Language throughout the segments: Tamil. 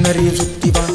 நிறைய சுத்தி வா.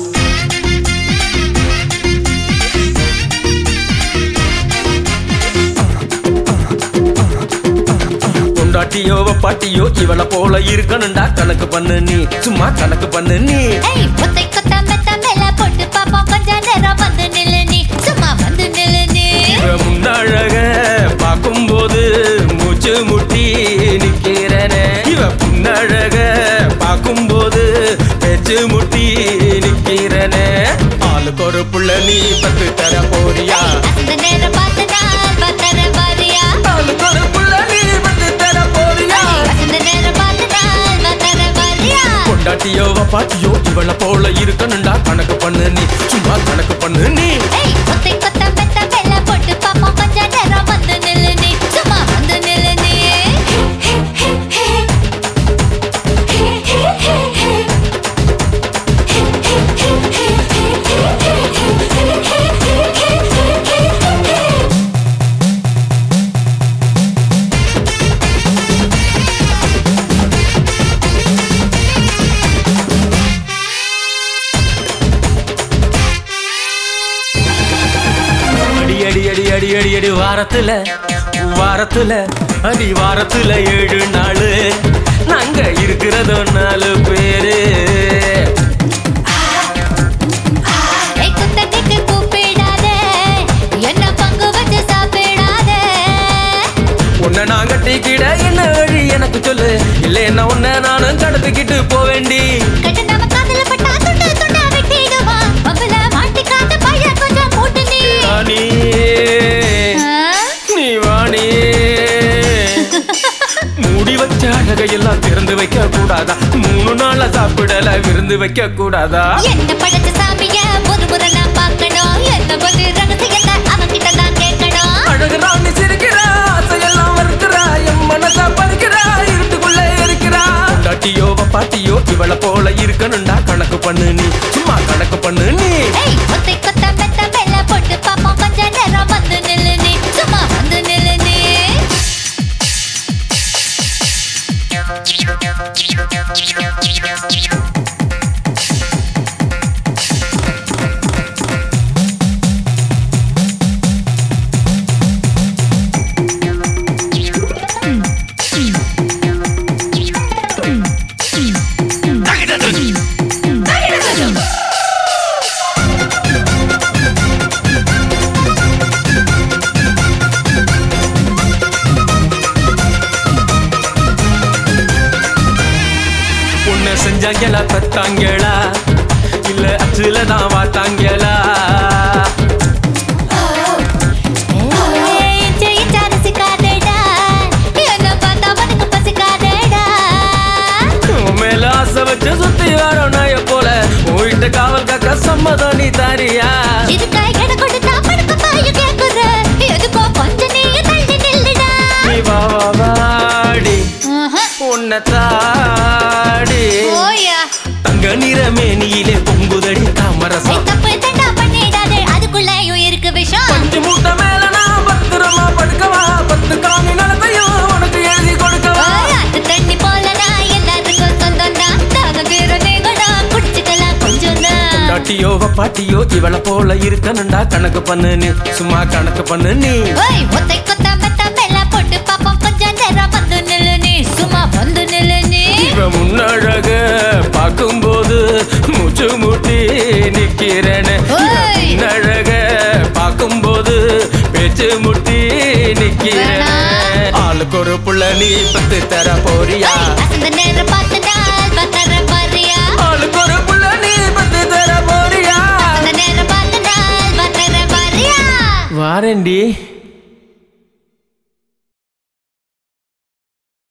பொண்டாட்டியோ பாட்டியோ இவளை போல இருக்கணும்டா கணக்கு பண்ணு நீ, சும்மா கணக்கு பண்ணு நீ. முத்தை கொத்த மெத்த மேல போட்டு பாப்போம், கொஞ்ச நேரம் வந்து நில்லு நீ, சும்மா வந்து நில்லு நீ. இவ முன்னழக பார்க்கும்போது மூச்சு முட்டி நிக்கிறனே, இவ முன்னழக பார்க்கும்போது பேச்சு முட்டி நிக்கிறனே. ஆளுக்கு ஒரு புள்ள நீ பத்து தர போறியா? அந்த நேரம் பார்த்து நாள் பத்தர வாரியா? ஆளுக்கு ஒரு புள்ள நீ பத்து தர போறியா? அந்த நேரம் பார்த்து நாள் பத்தர வாரியா? பொண்டாட்டியோ பாட்டியோ இவளை போல இருக்கணும்டா கணக்கு பண்ணு நீ, சும்மா கணக்கு பண்ணு நீ. முத்தை கொத்த மெத்த மேல போட்டு பாப்போம், கொஞ்ச நேரம் வந்து நில்லு நீ, சும்மா வந்து நில்லு நீ. அடி அடி அடி அடி அடி வாரத்துல வாரத்துல அடி வாரத்துல 7 நாள் நாங்க இருக்கிறதோ 4 பேரு. குத்தகைக்கு கூப்பிடாத, என்ன பங்கு வச்சு சாப்பிடாத. உன்னை நான் கட்டிக்கிட என்ன வழி எனக்கு சொல்லு, இல்லை என்ன உன்னை நானும் கடத்திக்கிட்டு போவேண்டி. கட்டு நம்ம காதல பட்டா துண்டு துண்டா வெட்டிடுவா, பங்குல மாட்டிக்காத பைய கொஞ்சம் மூட்டு நீ. வாணி நீ வாணி, மூடி வச்ச அழகையெல்லாம் திறந்து வைக்க கூடாதா? 3 நாளா சாப்பிடல விருந்து வைக்க கூடாதா? என்ன படைச்ச சாமிய ஒரு முறை நான் பார்க்கணும், என்ன பண்ணி ரகசியத்தை அவன்கிட்ட நான் கேட்கணும். அழகு ராணி சிரிக்கிறா, ஆசையெல்லாம் வறுக்கிறா, என் மனசா பறிக்கிறா, இருட்டுக்குள்ளே இருக்கிறா. பொண்டாட்டியோ பாட்டியோ இவளை போல இருக்கணும்டா கணக்கு பண்ணு நீ, சும்மா கணக்கு பண்ணு நீ. முத்தை கொத்த மெத்த மேல போட்டு பாப்போம், கொஞ்ச நேரம் வந்து நில்லு நீ, சும்மா வந்து நில்லு நீ. உன்னை செஞ்சாங்களா பத்தாங்களா, இல்ல அச்சுல தான் வாத்தாங்களா? மேல ஆசை வச்சு சுத்தி வரோம் நாய போல, உயிட்ட காவல் காக்க சம்மதம் நீ தாரியா? நீ வா வா வாடி உன்னை தாடி, தங்க நிறமேனியிலே பொங்குதடி காமரசம். பஞ்சு மூட்டை மேல நான் பத்திரமா படுக்கவா, 10 காணி நிலத்தையும் உனக்கு எழுதி கொடுக்கவா? பொண்டாட்டியோ பாட்டியோ இவளை போல இருக்கணும்டா கணக்கு பண்ணு நீ, சும்மா கணக்கு பண்ணு நீ. இவ முன்னழக பார்க்கும்போது மூச்சு முட்டி நிக்கிறேன்னு, முன்னழக பார்க்கும்போது பேச்சு முட்டி நிக்கிறேன். ஆளுக்கு ஒரு புள்ள நீ பத்து தர போறியா? ஆளுக்கு ஒரு புள்ள நீ பத்து தர போறியா? வாரண்டி.